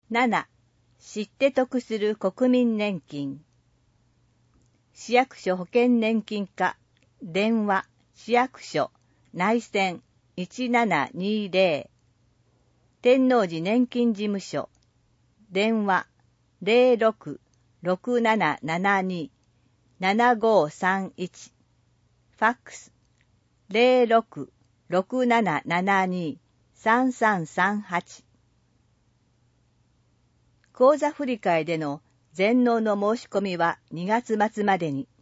7. 知って得する国民年金。市役所保険年金課、電話、市役所、内線1720。天王寺年金事務所、電話06-6772-7531。ファックス06-6772-3338。口座振替での全納の申し込みは2月末までに。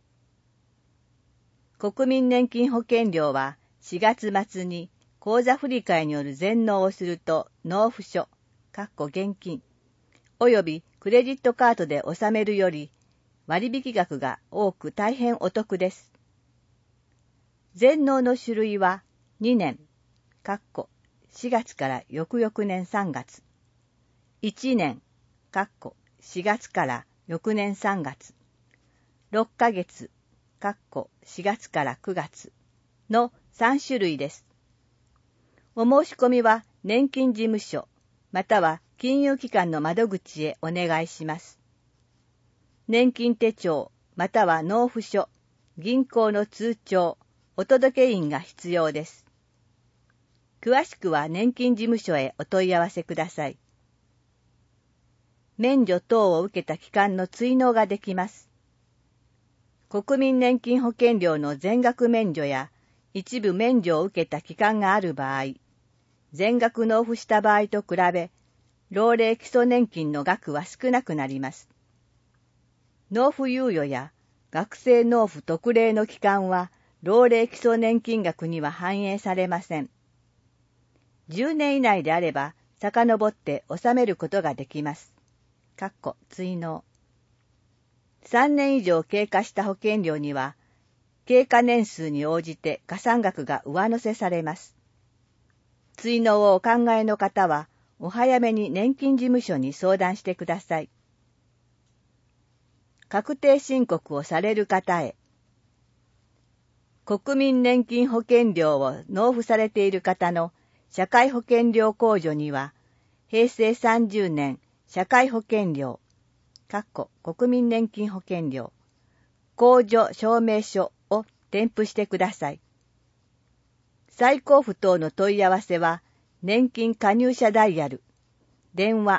国民年金保険料は4月末に口座振替による全納をすると納付書、現金、およびクレジットカードで納めるより割引額が多く大変お得です。全納の種類は2年、4月から翌々年3月、1年、4月から翌年3月、6ヶ月、4月から9月の3種類です。お申し込みは年金事務所または金融機関の窓口へお願いします。年金手帳または納付書、銀行の通帳、お届け印が必要です。詳しくは年金事務所へお問い合わせください。免除等を受けた期間の追納ができます。国民年金保険料の全額免除や一部免除を受けた期間がある場合、全額納付した場合と比べ、老齢基礎年金の額は少なくなります。納付猶予や学生納付特例の期間は老齢基礎年金額には反映されません。10年以内であれば遡って納めることができます。追納。3年以上経過した保険料には、経過年数に応じて加算額が上乗せされます。追納をお考えの方は、お早めに年金事務所に相談してください。確定申告をされる方へ。国民年金保険料を納付されている方の社会保険料控除には、平成30年社会保険料、国民年金保険料、控除証明書を添付してください。再交付等の問い合わせは、年金加入者ダイヤル、電話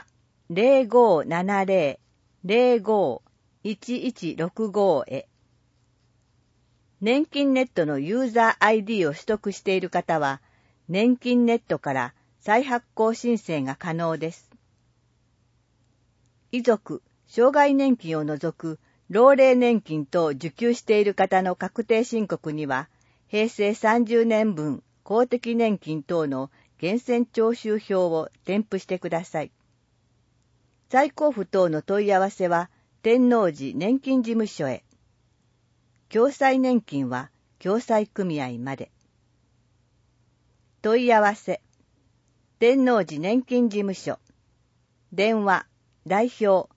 0570-05-1165へ。年金ネットのユーザー ID を取得している方は、年金ネットから再発行申請が可能です。遺族、障害年金を除く老齢年金等受給している方の確定申告には、平成30年分公的年金等の源泉徴収票を添付してください。再交付等の問い合わせは、天王寺年金事務所へ。共済年金は共済組合まで。問い合わせ。天王寺年金事務所。電話。代表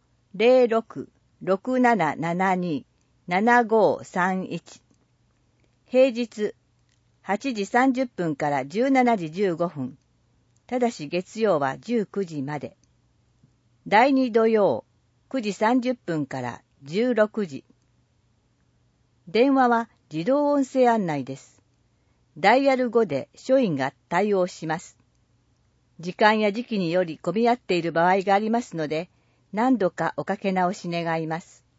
06-6772-7531。平日8時30分から17時15分。ただし月曜は19時まで。第2土曜9時30分から16時。電話は自動音声案内です。ダイヤル5で署員が対応します。時間や時期により混み合っている場合がありますので、何度かおかけ直し願います。